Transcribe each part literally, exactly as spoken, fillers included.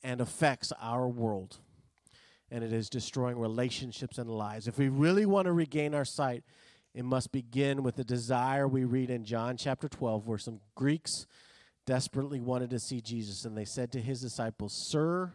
and affects our world. And it is destroying relationships and lives. If we really want to regain our sight, it must begin with the desire we read in John chapter twelve, where some Greeks desperately wanted to see Jesus. And they said to his disciples, Sir,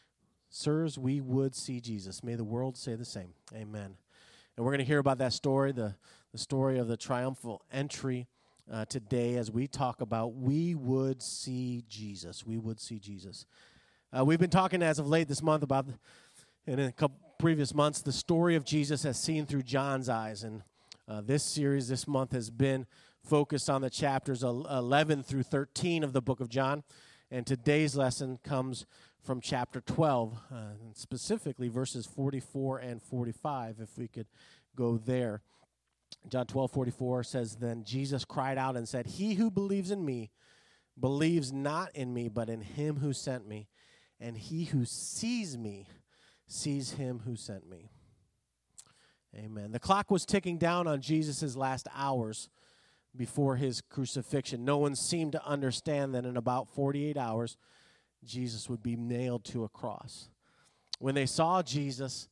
sirs, we would see Jesus. May the world say the same. Amen. And we're going to hear about that story, the, the story of the triumphal entry uh, today as we talk about we would see Jesus. We would see Jesus. Uh, we've been talking as of late this month about, in a couple previous months, the story of Jesus as seen through John's eyes. And uh, this series this month has been focused on the chapters eleven through thirteen of the book of John. And today's lesson comes from chapter twelve, uh, and specifically verses forty-four and forty-five, if we could go there. John twelve forty-four says, Then Jesus cried out and said, He who believes in me believes not in me, but in him who sent me. And he who sees me sees him who sent me. Amen. The clock was ticking down on Jesus' last hours before his crucifixion. No one seemed to understand that in about forty-eight hours, Jesus would be nailed to a cross. When they saw Jesus,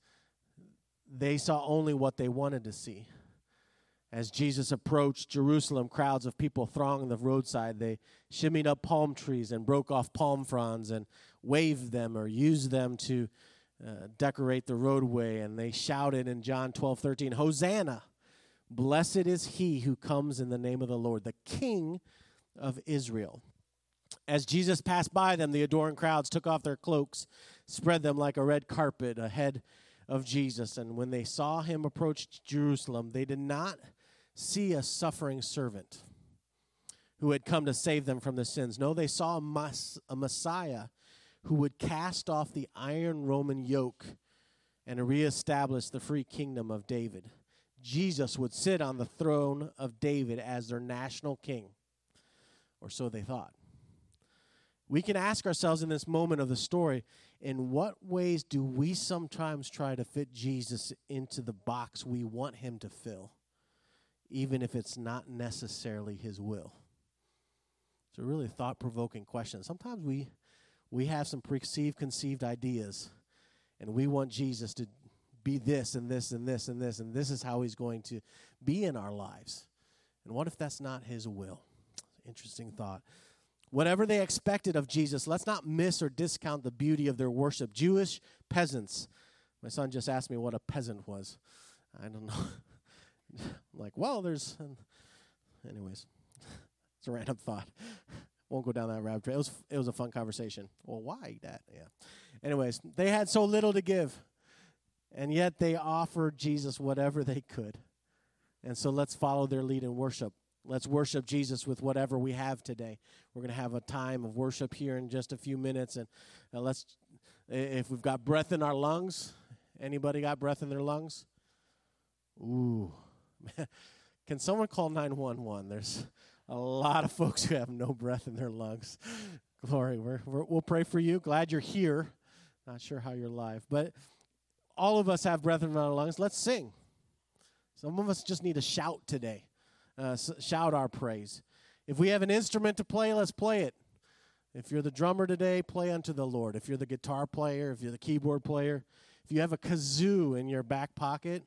they saw only what they wanted to see. As Jesus approached Jerusalem, crowds of people thronged the roadside. They shimmied up palm trees and broke off palm fronds and waved them or used them to uh, decorate the roadway. And they shouted in John twelve thirteen, Hosanna! Blessed is he who comes in the name of the Lord, the King of Israel. As Jesus passed by them, the adoring crowds took off their cloaks, spread them like a red carpet ahead of Jesus. And when they saw him approach Jerusalem, they did not see a suffering servant who had come to save them from their sins. No, they saw a, mas- a Messiah who would cast off the iron Roman yoke and reestablish the free kingdom of David. Jesus would sit on the throne of David as their national king, or so they thought. We can ask ourselves in this moment of the story, in what ways do we sometimes try to fit Jesus into the box we want him to fill, even if it's not necessarily his will? It's a really thought-provoking question. Sometimes we we have some preconceived, conceived ideas, and we want Jesus to be this and this and this and this, and this is how he's going to be in our lives. And what if that's not his will? Interesting thought. Whatever they expected of Jesus, let's not miss or discount the beauty of their worship. Jewish peasants. My son just asked me what a peasant was. I don't know. I'm like, well, there's... Um, anyways, it's a random thought. Won't go down that rabbit trail. It was, it was a fun conversation. Well, why that? Yeah. Anyways, they had so little to give, and yet they offered Jesus whatever they could. And so let's follow their lead in worship. Let's worship Jesus with whatever we have today. We're going to have a time of worship here in just a few minutes. And uh, let's, if we've got breath in our lungs, anybody got breath in their lungs? Ooh. Can someone call nine one one? There's a lot of folks who have no breath in their lungs. Glory. We're, we're, we'll pray for you. Glad you're here. Not sure how you're live. But all of us have breath in our lungs. Let's sing. Some of us just need to shout today. Uh, s- shout our praise. If we have an instrument to play, let's play it. If you're the drummer today, play unto the Lord. If you're the guitar player, if you're the keyboard player, if you have a kazoo in your back pocket,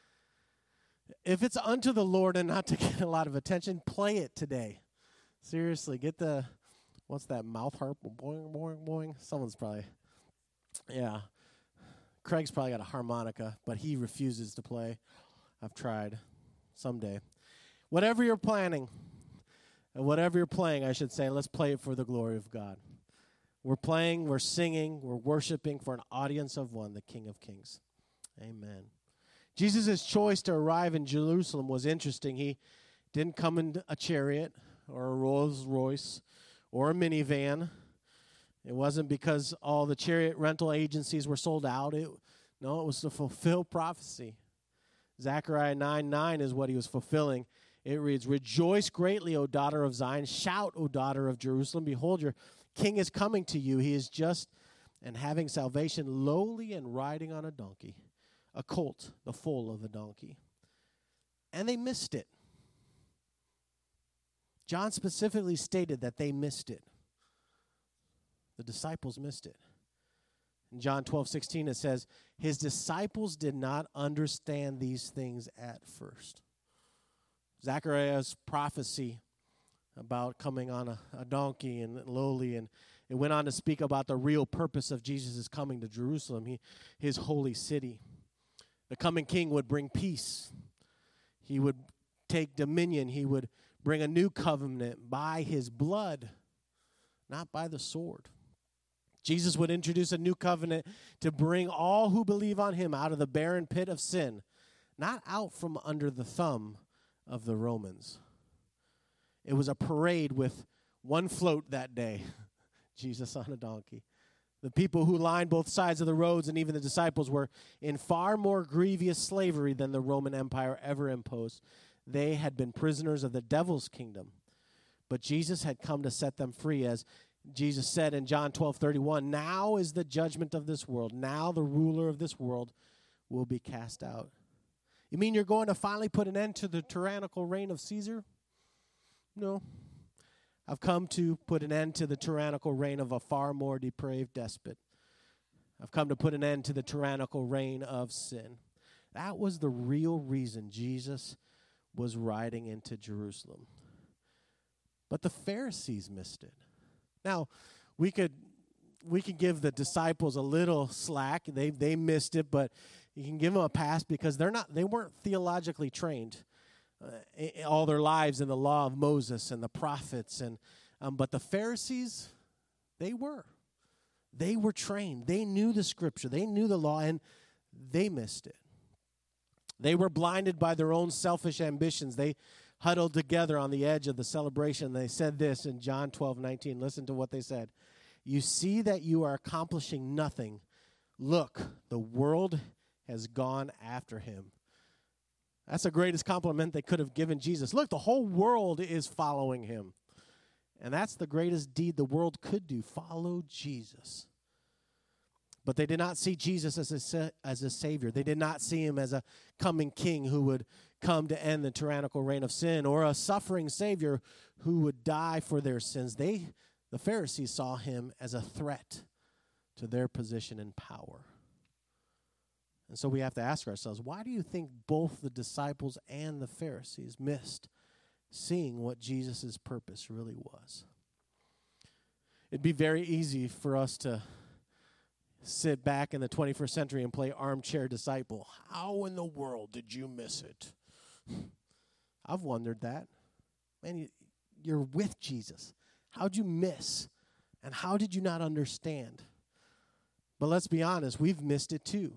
if it's unto the Lord and not to get a lot of attention, play it today. Seriously, get the, what's that, mouth harp? Boing, boing, boing. Someone's probably, yeah. Craig's probably got a harmonica, but he refuses to play. I've tried. Someday. Whatever you're planning, and whatever you're playing, I should say, let's play it for the glory of God. We're playing, we're singing, we're worshiping for an audience of one, the King of Kings. Amen. Jesus' choice to arrive in Jerusalem was interesting. He didn't come in a chariot or a Rolls Royce or a minivan. It wasn't because all the chariot rental agencies were sold out. It, no, it was to fulfill prophecy. Zechariah nine nine is what he was fulfilling. It reads, Rejoice greatly, O daughter of Zion. Shout, O daughter of Jerusalem. Behold, your king is coming to you. He is just and having salvation, lowly and riding on a donkey, a colt, the foal of a donkey. And they missed it. John specifically stated that they missed it. The disciples missed it. In John twelve sixteen, it says, his disciples did not understand these things at first. Zechariah's prophecy about coming on a, a donkey and lowly, and it went on to speak about the real purpose of Jesus' coming to Jerusalem, he, his holy city. The coming king would bring peace. He would take dominion. He would bring a new covenant by his blood, not by the sword. Jesus would introduce a new covenant to bring all who believe on him out of the barren pit of sin, not out from under the thumb of the Romans. It was a parade with one float that day, Jesus on a donkey. The people who lined both sides of the roads and even the disciples were in far more grievous slavery than the Roman Empire ever imposed. They had been prisoners of the devil's kingdom. But Jesus had come to set them free, as Jesus said in John twelve thirty-one, now is the judgment of this world. Now the ruler of this world will be cast out. You mean you're going to finally put an end to the tyrannical reign of Caesar? No. I've come to put an end to the tyrannical reign of a far more depraved despot. I've come to put an end to the tyrannical reign of sin. That was the real reason Jesus was riding into Jerusalem. But the Pharisees missed it. Now, we could we could give the disciples a little slack. They they missed it, but you can give them a pass because they're not they weren't theologically trained uh, all their lives in the law of Moses and the prophets, and um, but the Pharisees, they were. They were trained. They knew the scripture. They knew the law, and they missed it. They were blinded by their own selfish ambitions. They huddled together on the edge of the celebration. They said this in John twelve nineteen. Listen to what they said. You see that you are accomplishing nothing. Look, the world has gone after him. That's the greatest compliment they could have given Jesus. Look, the whole world is following him. And that's the greatest deed the world could do, follow Jesus. But they did not see Jesus as a, sa- as a savior. They did not see him as a coming king who would come to end the tyrannical reign of sin, or a suffering savior who would die for their sins. They, the Pharisees, saw him as a threat to their position and power. And so we have to ask ourselves, why do you think both the disciples and the Pharisees missed seeing what Jesus' purpose really was? It'd be very easy for us to sit back in the twenty-first century and play armchair disciple. How in the world did you miss it? I've wondered that. Man, you, you're with Jesus. How'd you miss? And how did you not understand? But let's be honest, we've missed it too.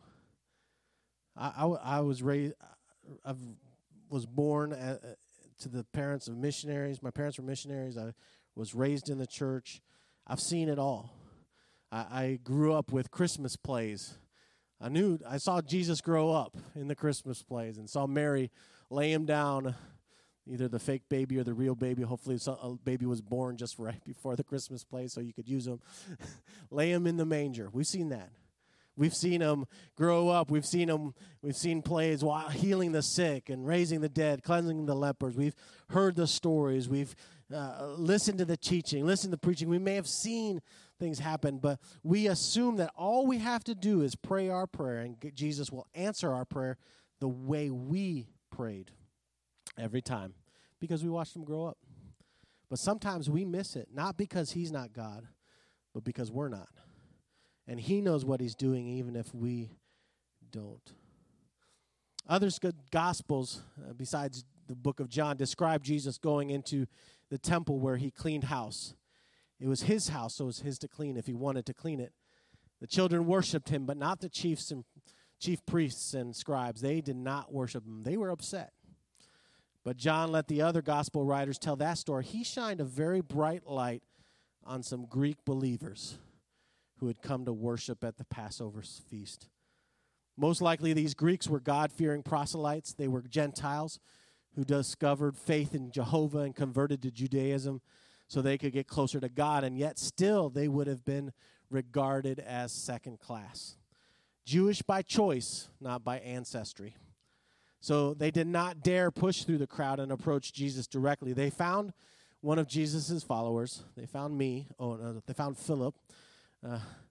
I, I, I was raised, I was born at, uh, to the parents of missionaries. My parents were missionaries. I was raised in the church. I've seen it all. I, I grew up with Christmas plays. I knew, I saw Jesus grow up in the Christmas plays and saw Mary lay him down, either the fake baby or the real baby. Hopefully a baby was born just right before the Christmas play so you could use him. Lay him in the manger. We've seen that. We've seen him grow up. We've seen him. We've seen plays while healing the sick and raising the dead, cleansing the lepers. We've heard the stories. We've uh, listened to the teaching, listened to the preaching. We may have seen things happen, but we assume that all we have to do is pray our prayer, and Jesus will answer our prayer the way we prayed every time because we watched him grow up. But sometimes we miss it, not because he's not God, but because we're not. And he knows what he's doing even if we don't. Other good gospels, uh, besides the book of John, describe Jesus going into the temple where he cleaned house. It was his house, so it was his to clean if he wanted to clean it. The children worshipped him, but not the chiefs and chief priests and scribes. They did not worship him. They were upset. But John let the other gospel writers tell that story. He shined a very bright light on some Greek believers who had come to worship at the Passover feast. Most likely these Greeks were God-fearing proselytes. They were Gentiles who discovered faith in Jehovah and converted to Judaism so they could get closer to God, and yet still they would have been regarded as second class. Jewish by choice, not by ancestry. So they did not dare push through the crowd and approach Jesus directly. They found one of Jesus' followers. They found me. Oh, no, they found Philip. Uh,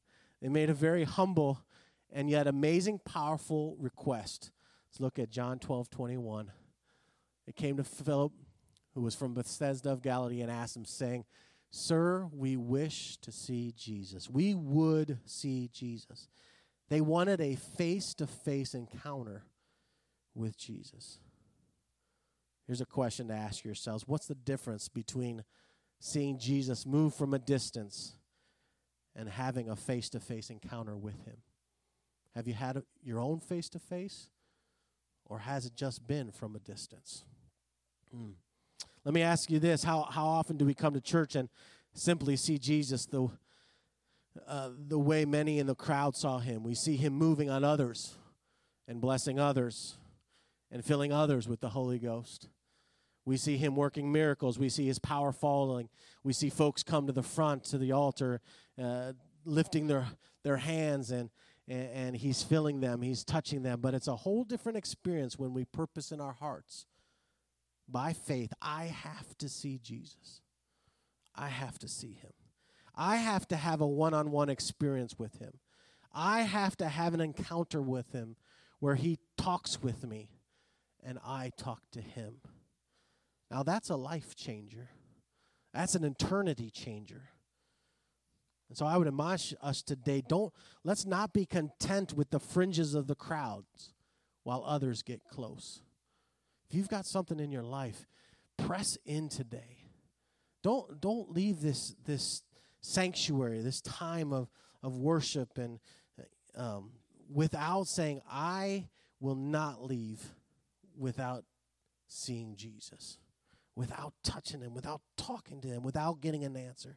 They made a very humble and yet amazing, powerful request. Let's look at John twelve twenty-one. It came to Philip, who was from Bethsaida of Galilee, and asked him, saying, Sir, we wish to see Jesus. We would see Jesus. They wanted a face-to-face encounter with Jesus. Here's a question to ask yourselves. What's the difference between seeing Jesus move from a distance and having a face-to-face encounter with him? Have you had a, your own face-to-face, or has it just been from a distance? Hmm. Let me ask you this. How how often do we come to church and simply see Jesus the, uh, the way many in the crowd saw him? We see him moving on others and blessing others and filling others with the Holy Ghost. We see him working miracles. We see his power falling. We see folks come to the front, to the altar, uh, lifting their, their hands, and, and, and he's filling them. He's touching them. But it's a whole different experience when we purpose in our hearts. By faith, I have to see Jesus. I have to see him. I have to have a one-on-one experience with him. I have to have an encounter with him where he talks with me and I talk to him. Now, that's a life changer. That's an eternity changer. And so I would admonish us today, don't, let's not be content with the fringes of the crowds while others get close. If you've got something in your life, press in today. Don't don't leave this this sanctuary, this time of, of worship, and um, without saying, I will not leave without seeing Jesus, without touching him, without talking to him, without getting an answer.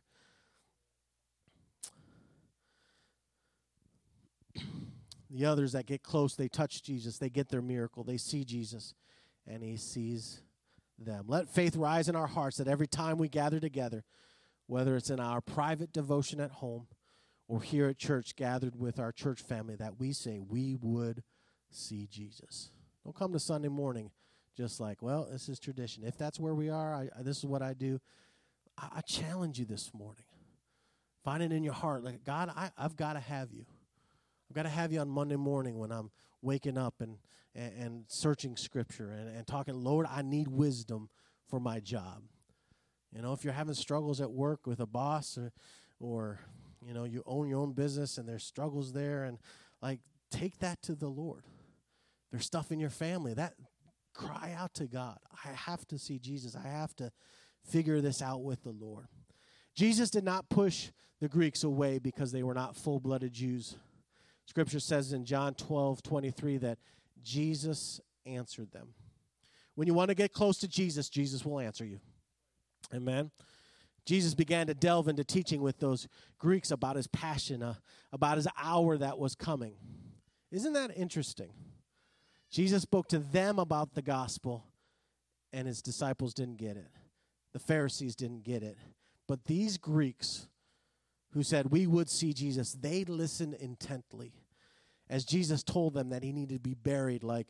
The others that get close, they touch Jesus, they get their miracle, they see Jesus, and he sees them. Let faith rise in our hearts that every time we gather together, whether it's in our private devotion at home or here at church, gathered with our church family, that we say we would see Jesus. Don't come to Sunday morning just like, well, this is tradition. If that's where we are, I, I, this is what I do. I, I challenge you this morning. Find it in your heart, like, God, I, I've got to have you. I've got to have you on Monday morning when I'm waking up and, and, and searching Scripture and, and talking, Lord, I need wisdom for my job. You know, if you're having struggles at work with a boss or, or, you know, you own your own business and there's struggles there, and, like, take that to the Lord. There's stuff in your family. That cry out to God. I have to see Jesus. I have to figure this out with the Lord. Jesus did not push the Greeks away because they were not full-blooded Jews. Scripture says in John twelve twenty-three that Jesus answered them. When you want to get close to Jesus, Jesus will answer you. Amen. Jesus began to delve into teaching with those Greeks about his passion, uh, about his hour that was coming. Isn't that interesting? Jesus spoke to them about the gospel, and his disciples didn't get it. The Pharisees didn't get it. But these Greeks who said, we would see Jesus, they listened intently as Jesus told them that he needed to be buried like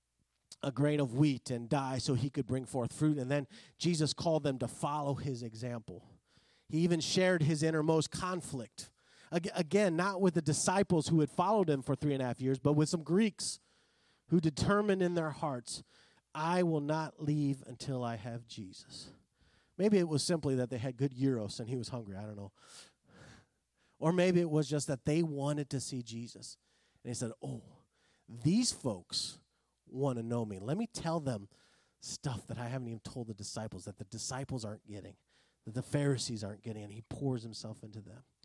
a grain of wheat and die so he could bring forth fruit. And then Jesus called them to follow his example. He even shared his innermost conflict. Again, not with the disciples who had followed him for three and a half years, but with some Greeks who determined in their hearts, I will not leave until I have Jesus. Maybe it was simply that they had good gyros and he was hungry. I don't know. Or maybe it was just that they wanted to see Jesus. And he said, oh, these folks want to know me. Let me tell them stuff that I haven't even told the disciples, that the disciples aren't getting, that the Pharisees aren't getting, and he pours himself into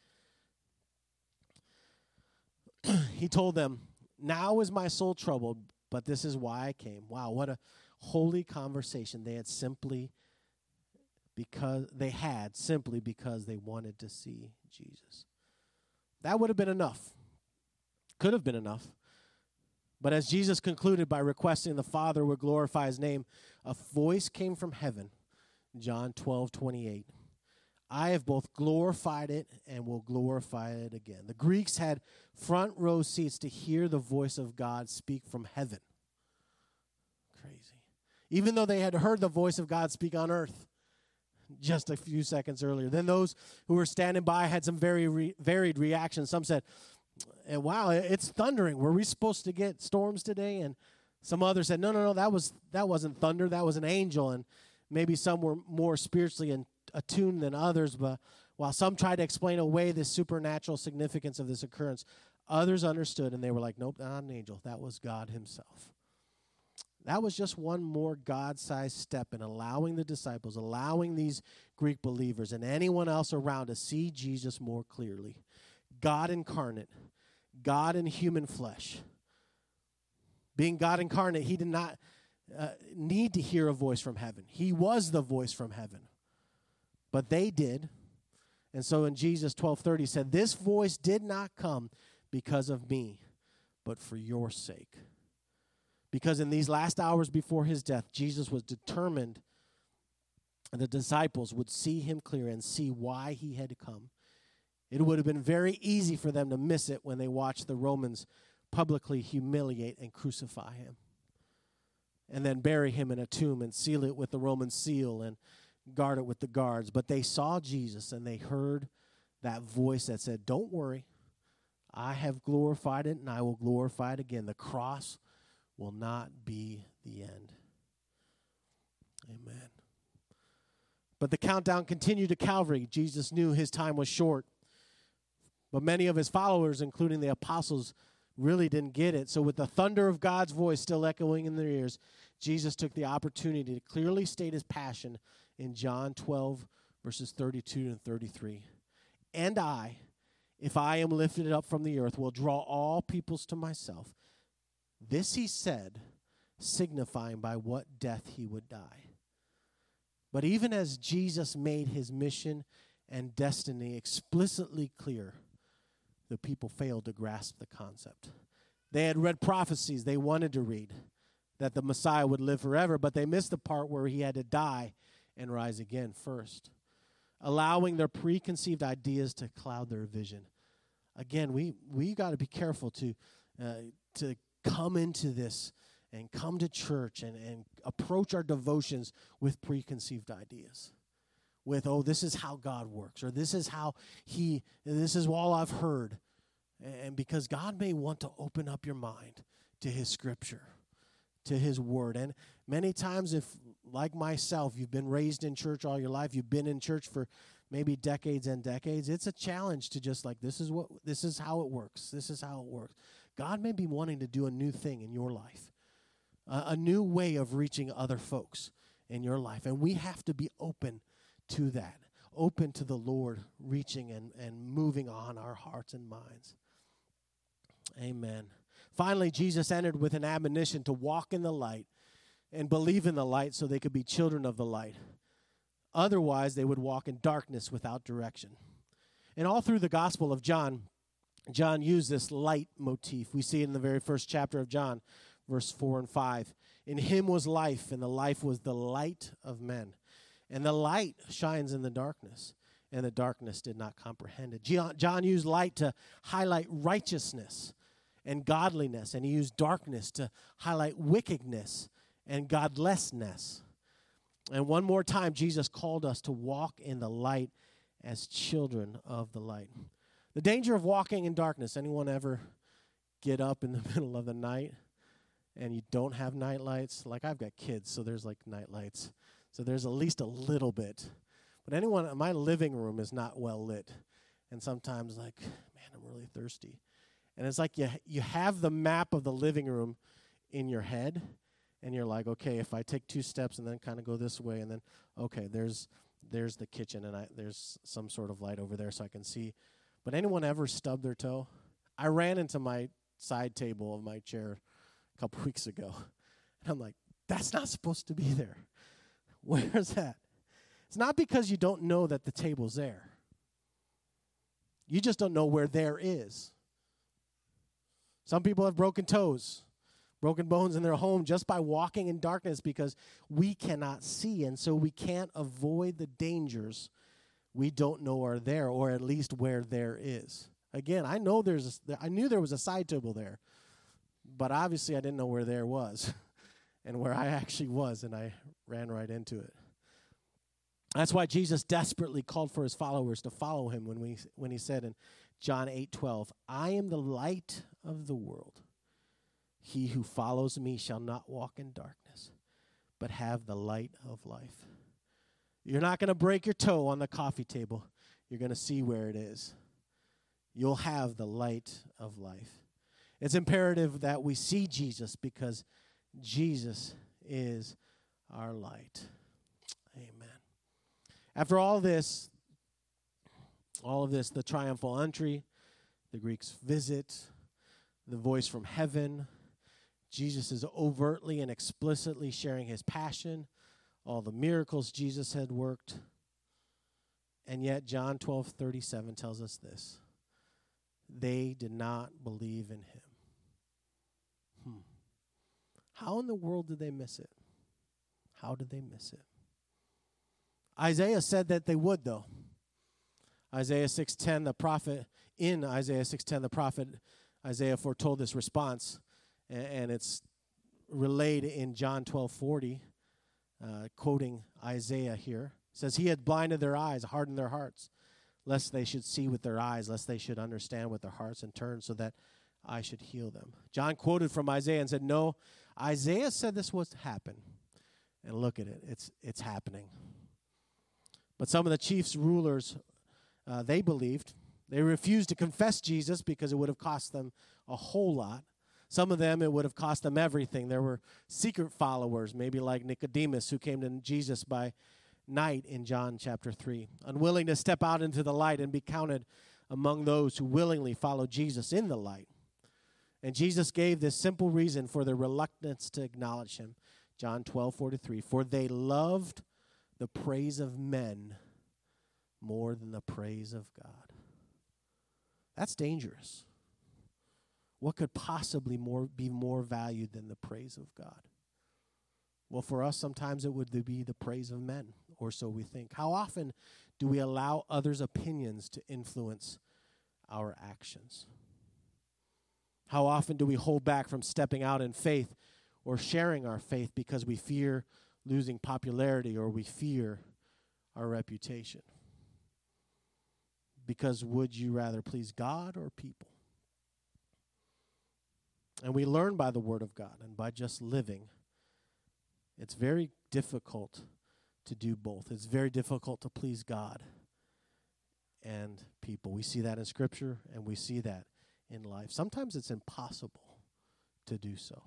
them. He told them, now is my soul troubled, but this is why I came. Wow, what a holy conversation they had simply because they had simply because they wanted to see Jesus. That would have been enough. Could have been enough. But as Jesus concluded by requesting the Father would glorify his name, a voice came from heaven, John twelve twenty-eight. I have both glorified it and will glorify it again. The Greeks had front row seats to hear the voice of God speak from heaven. Crazy. Even though they had heard the voice of God speak on earth just a few seconds earlier. Then those who were standing by had some very re- varied reactions. Some said, and wow, it's thundering. Were we supposed to get storms today? And some others said, no, no, no, that was that wasn't thunder. That was an angel. And maybe some were more spiritually in, attuned than others. But while some tried to explain away the supernatural significance of this occurrence, others understood, and they were like, nope, not an angel. That was God himself. That was just one more God-sized step in allowing the disciples, allowing these Greek believers and anyone else around to see Jesus more clearly. God incarnate, God in human flesh. Being God incarnate, he did not uh, need to hear a voice from heaven. He was the voice from heaven. But they did. And so in Jesus twelve thirty said, this voice did not come because of me, but for your sake. Because in these last hours before his death, Jesus was determined the disciples would see him clear and see why he had come. It would have been very easy for them to miss it when they watched the Romans publicly humiliate and crucify him, and then bury him in a tomb and seal it with the Roman seal and guard it with the guards. But they saw Jesus and they heard that voice that said, don't worry, I have glorified it and I will glorify it again. The cross will not be the end. Amen. But the countdown continued to Calvary. Jesus knew his time was short. But many of his followers, including the apostles, really didn't get it. So with the thunder of God's voice still echoing in their ears, Jesus took the opportunity to clearly state his passion in John twelve, verses thirty-two and thirty-three. And I, if I am lifted up from the earth, will draw all peoples to myself. This he said, signifying by what death he would die. But even as Jesus made his mission and destiny explicitly clear, the people failed to grasp the concept. They had read prophecies they wanted to read, that the Messiah would live forever, but they missed the part where he had to die and rise again first, allowing their preconceived ideas to cloud their vision. Again, we we got to be careful to uh, to come into this and come to church and, and approach our devotions with preconceived ideas. With, oh, this is how God works, or this is how he, this is all I've heard. And because God may want to open up your mind to his scripture, to his word. And many times, if, like myself, you've been raised in church all your life, you've been in church for maybe decades and decades, it's a challenge to just like, this is what, this is how it works. This is how it works. God may be wanting to do a new thing in your life, a, a new way of reaching other folks in your life. And we have to be open to that, open to the Lord reaching and, and moving on our hearts and minds. Amen. Finally, Jesus ended with an admonition to walk in the light and believe in the light so they could be children of the light. Otherwise, they would walk in darkness without direction. And all through the Gospel of John, John used this light motif. We see it in the very first chapter of John, verse four and five. In him was life, and the life was the light of men. And the light shines in the darkness, and the darkness did not comprehend it. John used light to highlight righteousness and godliness, and he used darkness to highlight wickedness and godlessness. And one more time, Jesus called us to walk in the light as children of the light. The danger of walking in darkness. Anyone ever get up in the middle of the night and you don't have night lights? Like, I've got kids, so there's like night lights. So there's at least a little bit. But anyone, my living room is not well lit. And sometimes like, man, I'm really thirsty. And it's like you you have the map of the living room in your head, and you're like, okay, if I take two steps and then kind of go this way, and then, okay, there's there's the kitchen, and I, there's some sort of light over there so I can see. But anyone ever stub their toe? I ran into my side table of my chair a couple weeks ago, and I'm like, that's not supposed to be there. Where's that? It's not because you don't know that the table's there. You just don't know where there is. Some people have broken toes, broken bones in their home just by walking in darkness because we cannot see, and so we can't avoid the dangers we don't know are there, or at least where there is. Again, I know there's a, I knew there was a side table there, but obviously I didn't know where there was and where I actually was, and I ran right into it. That's why Jesus desperately called for his followers to follow him when we when he said in John eight twelve, I am the light of the world. He who follows me shall not walk in darkness, but have the light of life. You're not going to break your toe on the coffee table. You're going to see where it is. You'll have the light of life. It's imperative that we see Jesus because Jesus is our light. Amen. After all this, all of this, the triumphal entry, the Greeks' visit, the voice from heaven, Jesus is overtly and explicitly sharing his passion, all the miracles Jesus had worked. And yet John twelve thirty-seven tells us this. They did not believe in him. Hmm. How in the world did they miss it? How did they miss it? Isaiah said that they would, though. Isaiah six ten, the prophet, in Isaiah six ten, the prophet Isaiah foretold this response, and, and it's relayed in John twelve forty, uh, quoting Isaiah here. It says, he had blinded their eyes, hardened their hearts, lest they should see with their eyes, lest they should understand with their hearts and turn so that I should heal them. John quoted from Isaiah and said, no, Isaiah said this was to happen. And look at it, it's it's happening. But some of the chiefs, rulers, uh, they believed. They refused to confess Jesus because it would have cost them a whole lot. Some of them, it would have cost them everything. There were secret followers, maybe like Nicodemus, who came to Jesus by night in John chapter three, unwilling to step out into the light and be counted among those who willingly follow Jesus in the light. And Jesus gave this simple reason for their reluctance to acknowledge him. John twelve forty-three, for they loved the praise of men more than the praise of God. That's dangerous. What could possibly more be more valued than the praise of God? Well, for us, sometimes it would be the praise of men, or so we think. How often do we allow others' opinions to influence our actions? How often do we hold back from stepping out in faith or sharing our faith because we fear losing popularity or we fear our reputation? Because would you rather please God or people? And we learn by the Word of God and by just living. It's very difficult to do both. It's very difficult to please God and people. We see that in Scripture and we see that in life. Sometimes it's impossible to do so.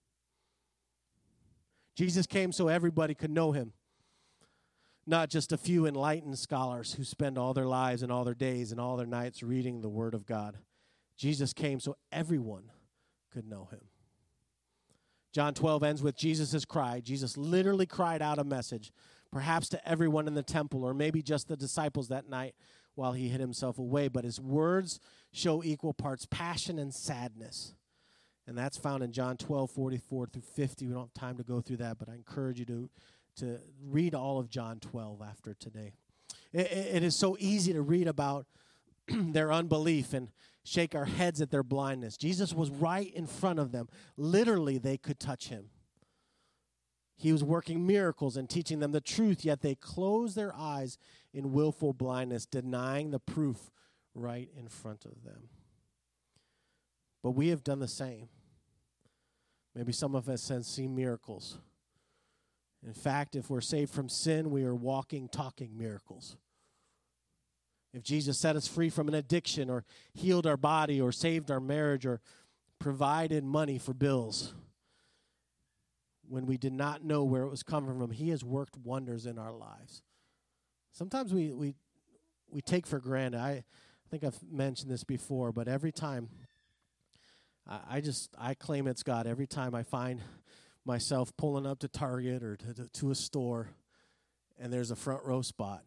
Jesus came so everybody could know him, not just a few enlightened scholars who spend all their lives and all their days and all their nights reading the Word of God. Jesus came so everyone could know him. John twelve ends with Jesus' cry. Jesus literally cried out a message, perhaps to everyone in the temple or maybe just the disciples that night while he hid himself away. But his words show equal parts passion and sadness. And that's found in John twelve forty-four through fifty. We don't have time to go through that, but I encourage you to, to read all of John twelve after today. It, it is so easy to read about their unbelief and shake our heads at their blindness. Jesus was right in front of them. Literally, they could touch him. He was working miracles and teaching them the truth, yet they closed their eyes in willful blindness, denying the proof right in front of them. But we have done the same. Maybe some of us have seen miracles. In fact, if we're saved from sin, we are walking, talking miracles. If Jesus set us free from an addiction or healed our body or saved our marriage or provided money for bills when we did not know where it was coming from, he has worked wonders in our lives. Sometimes we we, we take for granted. I think I've mentioned this before, but every time I, I just, I claim it's God. Every time I find myself pulling up to Target or to, to, to a store and there's a front row spot,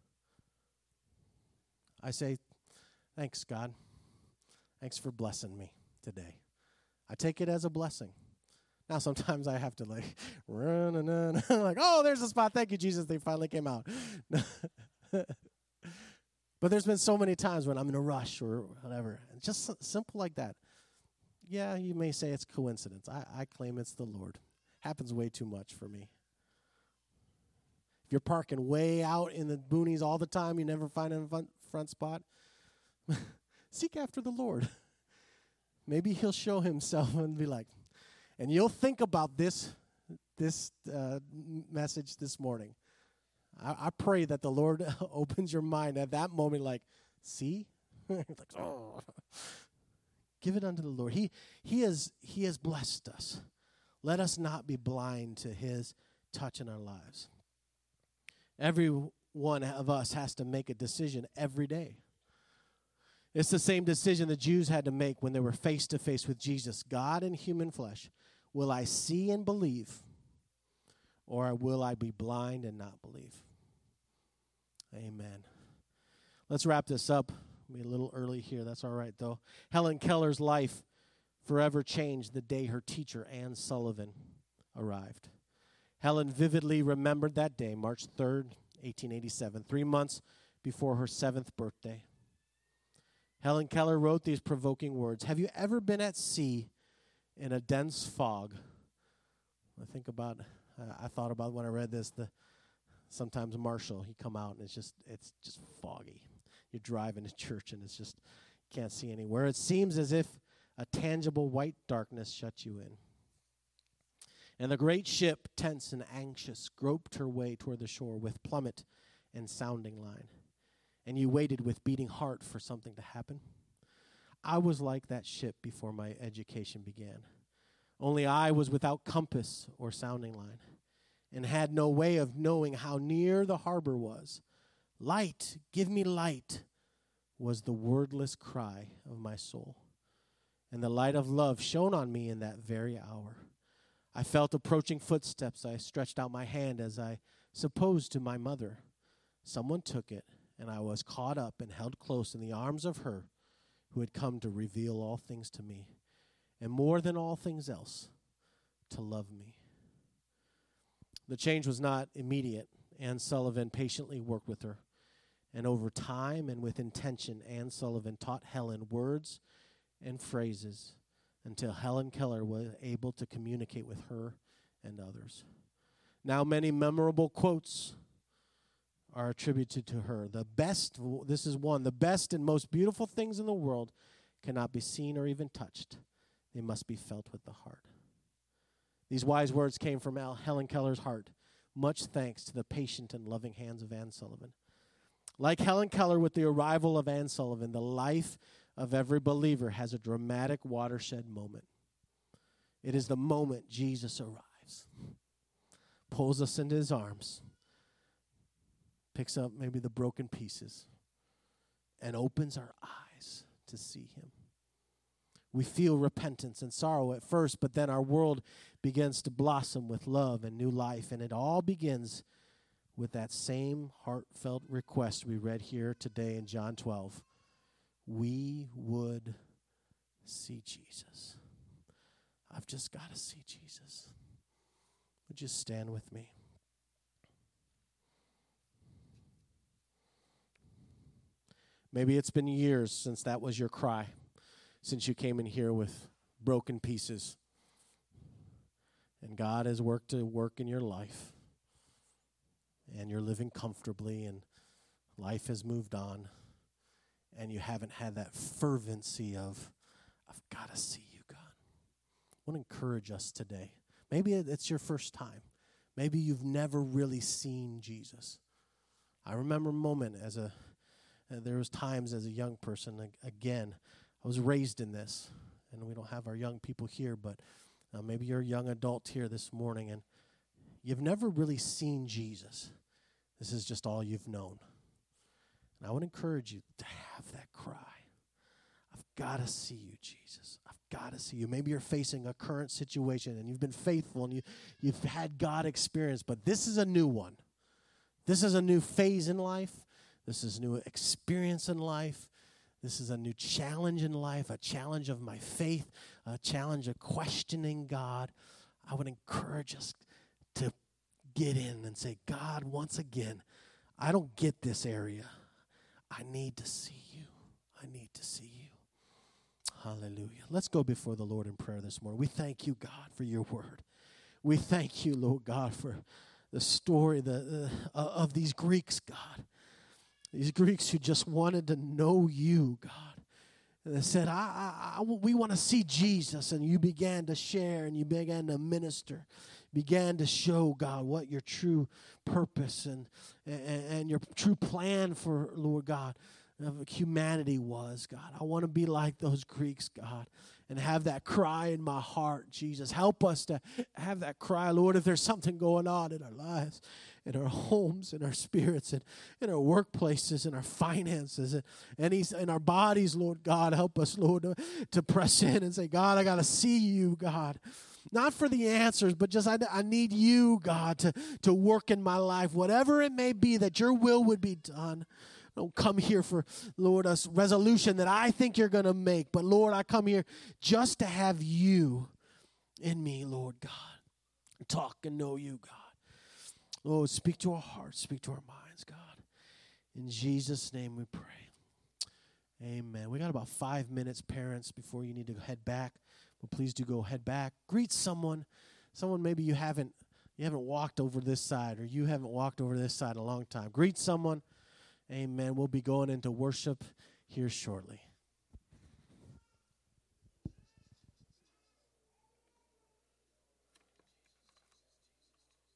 I say, thanks, God. Thanks for blessing me today. I take it as a blessing. Now, sometimes I have to, like, run and run. Like, oh, there's a spot. Thank you, Jesus. They finally came out. But there's been so many times when I'm in a rush or whatever. And just s- simple like that. Yeah, you may say it's coincidence. I, I claim it's the Lord. Happens way too much for me. If you're parking way out in the boonies all the time, you never find a front, front spot. seek after the Lord. Maybe he'll show himself and be like, and you'll think about this this uh, message this morning. I, I pray that the Lord opens your mind at that moment, like, see? like, oh. Give it unto the Lord. He he has he has blessed us. Let us not be blind to his touch in our lives. Every one of us has to make a decision every day. It's the same decision the Jews had to make when they were face to face with Jesus, God in human flesh. Will I see and believe, or will I be blind and not believe? Amen. Let's wrap this up. Be a little early here. That's all right, though. Helen Keller's life forever changed the day her teacher, Anne Sullivan, arrived. Helen vividly remembered that day, March third, eighteen eighty-seven, three months before her seventh birthday. Helen Keller wrote these provoking words. Have you ever been at sea in a dense fog? I think about, uh, I thought about when I read this, the sometimes Marshall, he come out and it's just, it's just foggy. You're driving to church and it's just, can't see anywhere. It seems as if a tangible white darkness shut you in. And the great ship, tense and anxious, groped her way toward the shore with plummet and sounding line. And you waited with beating heart for something to happen. I was like that ship before my education began. Only I was without compass or sounding line and had no way of knowing how near the harbor was. Light, give me light, was the wordless cry of my soul. And the light of love shone on me in that very hour. I felt approaching footsteps. I stretched out my hand as I supposed to my mother. Someone took it, and I was caught up and held close in the arms of her who had come to reveal all things to me, and more than all things else, to love me. The change was not immediate. Anne Sullivan patiently worked with her, and over time and with intention, Anne Sullivan taught Helen words and phrases until Helen Keller was able to communicate with her and others. Now many memorable quotes are attributed to her. The best, this is one, the best and most beautiful things in the world cannot be seen or even touched. They must be felt with the heart. These wise words came from Helen Keller's heart, much thanks to the patient and loving hands of Anne Sullivan. Like Helen Keller, with the arrival of Anne Sullivan, the life of every believer has a dramatic watershed moment. It is the moment Jesus arrives, pulls us into his arms, picks up maybe the broken pieces, and opens our eyes to see him. We feel repentance and sorrow at first, but then our world begins to blossom with love and new life, and it all begins with that same heartfelt request we read here today in John twelve. We would see Jesus. I've just got to see Jesus. Would you stand with me? Maybe it's been years since that was your cry, since you came in here with broken pieces. And God has worked to work in your life. And you're living comfortably and life has moved on. And you haven't had that fervency of, I've got to see you, God. I want to encourage us today. Maybe it's your first time. Maybe you've never really seen Jesus. I remember a moment as a, uh, there was times as a young person, uh, again, I was raised in this, and we don't have our young people here, but uh, maybe you're a young adult here this morning, and you've never really seen Jesus. This is just all you've known. And I would encourage you to have that cry. I've got to see you, Jesus. I've got to see you. Maybe you're facing a current situation and you've been faithful and you, you've had God experience, but this is a new one. This is a new phase in life. This is a new experience in life. This is a new challenge in life, a challenge of my faith, a challenge of questioning God. I would encourage us to get in and say, God, once again, I don't get this area. I need to see you. I need to see you. Hallelujah. Let's go before the Lord in prayer this morning. We thank you, God, for your word. We thank you, Lord God, for the story the, uh, of these Greeks, God. These Greeks who just wanted to know you, God. And they said, I, I, I, we want to see Jesus. And you began to share and you began to minister, began to show, God, what your true purpose and, and, and your true plan for, Lord God, of humanity was, God. I want to be like those Greeks, God, and have that cry in my heart, Jesus. Help us to have that cry, Lord, if there's something going on in our lives, in our homes, in our spirits, and in our workplaces, in our finances, and, and he's, in our bodies, Lord God. Help us, Lord, to, to press in and say, God, I got to see you, God. Not for the answers, but just I, I need you, God, to, to work in my life, whatever it may be, that your will would be done. Don't come here for, Lord, a resolution that I think you're going to make. But, Lord, I come here just to have you in me, Lord God. Talk and know you, God. Lord, speak to our hearts, speak to our minds, God. In Jesus' name we pray. Amen. We got about five minutes, parents, before you need to head back. But please do go head back. Greet someone. Someone maybe you haven't, you haven't walked over this side, or you haven't walked over this side in a long time. Greet someone. Amen. We'll be going into worship here shortly.